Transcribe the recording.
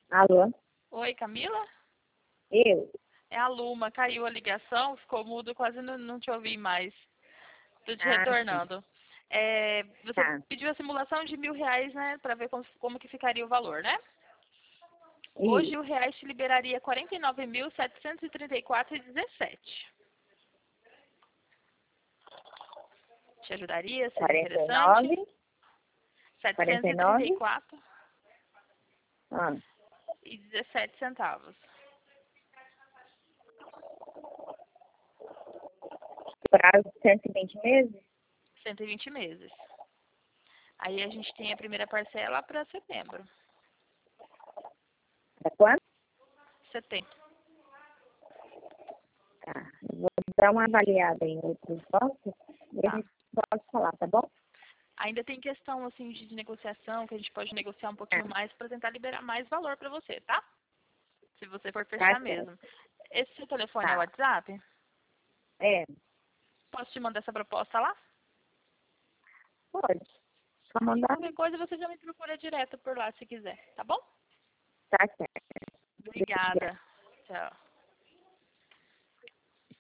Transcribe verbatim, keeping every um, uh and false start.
Alô? Oi, Camila? Eu? É a Luma, caiu a ligação, ficou mudo, quase não, não te ouvi mais. Tô te Ah, sim. retornando. É, você Tá. pediu a simulação de mil reais, né, para ver como, como que ficaria o valor, né? Isso. Hoje o reais te liberaria quarenta e nove mil, setecentos e trinta e quatro reais e dezessete. Te ajudaria? Seria quarenta e interessante? nove. quarenta setecentos e e trinta e nove. quatro Ah, e dezessete centavos. prazo de cento e vinte meses? cento e vinte meses. Aí a gente tem a primeira parcela para setembro. Pra quanto? Setembro. Tá. Eu vou dar uma avaliada em outros postos e a Tá. gente pode falar, tá bom? Ainda tem questão assim de negociação, que a gente pode negociar um Tá. pouquinho mais para tentar liberar mais valor para você, tá? Se você for Tá fechar certo. mesmo. Esse seu telefone é o Tá. WhatsApp? É, Posso te mandar essa proposta lá? pode. Só Aí mandar. qualquer coisa você já me procura direto por lá se quiser, tá bom? Tá certo. Obrigada. Obrigada. Tchau.